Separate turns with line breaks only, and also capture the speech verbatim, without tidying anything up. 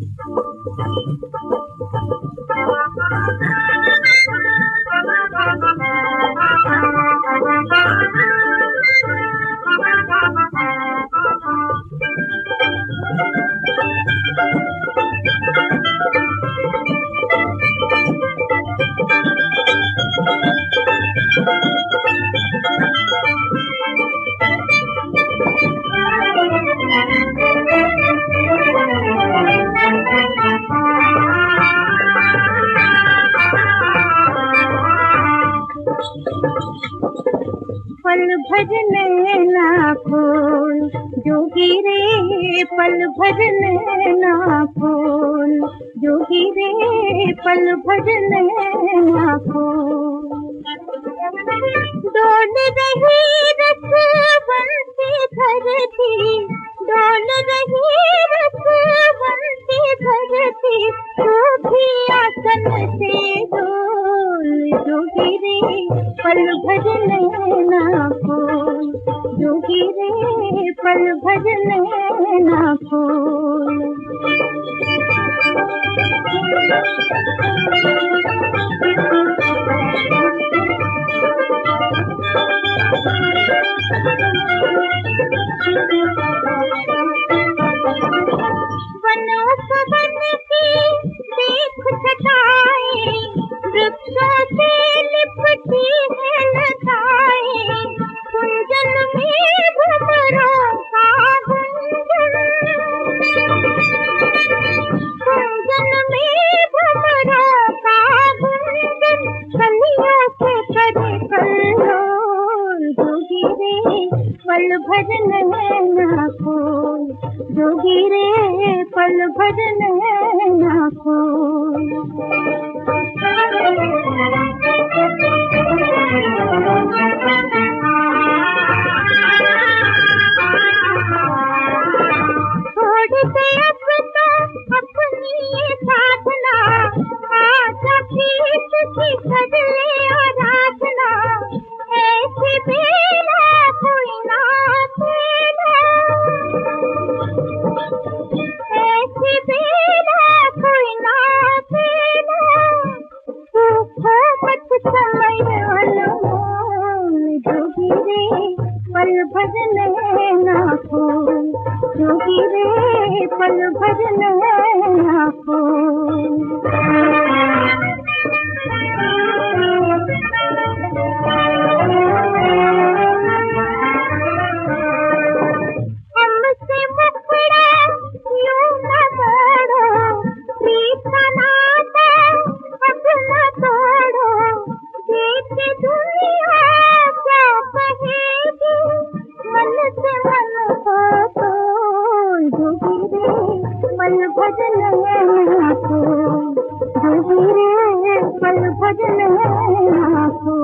पल भर नैना खोल जोगी रे, पल भर नैना खोल जोगी रे, पल भर नैना खोल। डोल रही रस बंसी धरती, डोल रही रस बंसी धरती, तू भी आसन से डोल जोगी रे, पल भर नैना खोल जोगी रे, पल भर नैना खोल। वनोपवन की देख छटाएं, वृक्षों से लिपटी है लताएं, कुंजन में भंवरों का गुंजन, कुंजन में भंवरों का गुंजन, कलियों से करे कल्लोल जोगी रे, पल भर नैना खोल जोगी रे, पल भर नैना खोल। छोड़ दे अब तो अपनी ये साधना, आजा पीठ की कर ले आराधना, ऐसे बेला कोई ना पेला, ऐसे बेला कोई ना पेला, सूखो मत समय अनमोल जोगी रे, पल भर नैना खोल जोगी रे, पल भर नैना खोल। हमसे मुखड़ा यूं न मोड़ो, प्रीत का नाता अब न तोड़ो, देख दुनिया क्या कहेगी, मन से मन को तोड़ जोगी रे, पल भर नैना खोल जोगी रे, पल भर नैना खोल।